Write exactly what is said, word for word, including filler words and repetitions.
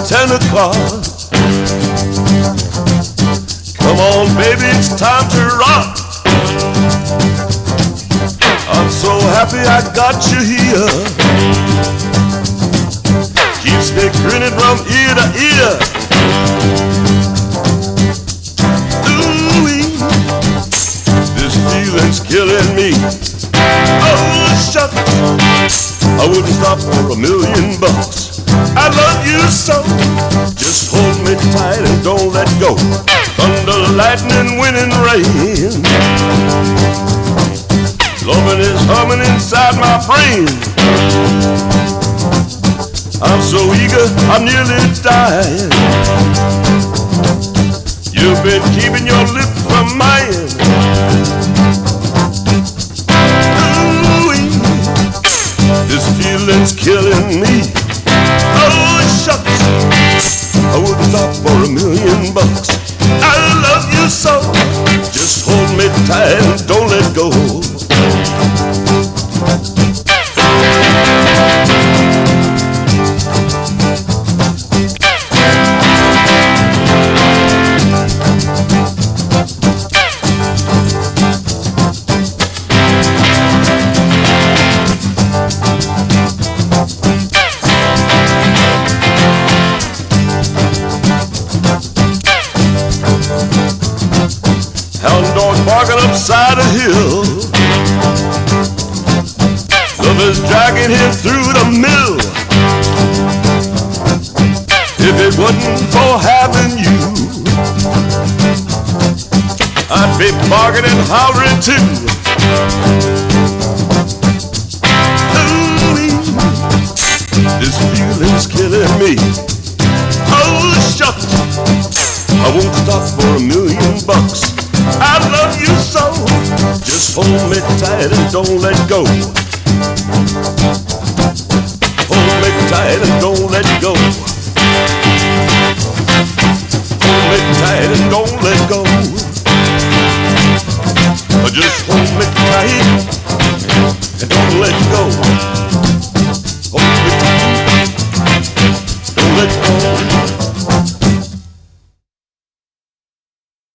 tenor car. Come on, baby, it's time to rock. I'm so happy I got you here. Keeps me grinning from ear to ear. Ooh-wee, this feeling's killing me. Oh, shucks, I wouldn't stop for a million bucks. I love you so, just hold me tight and don't let go. Thunder, lightning, wind and rain, loving is humming inside my brain. I'm so eager, I'm nearly dying. You've been keeping your lips from mine. Ooh-wee, this feeling's killing me. Oh, shucks, I wouldn't stop for a million bucks. I love you so, just hold me tight and don't let go. Hound dog barking upside a hill, lovers dragging him through the mill. If it wasn't for having you, I'd be barking and hollering too. Ooh-wee, this feeling's killing me. Oh, shucks, I won't stop for a million bucks. I love you so, just hold me tight and don't let go.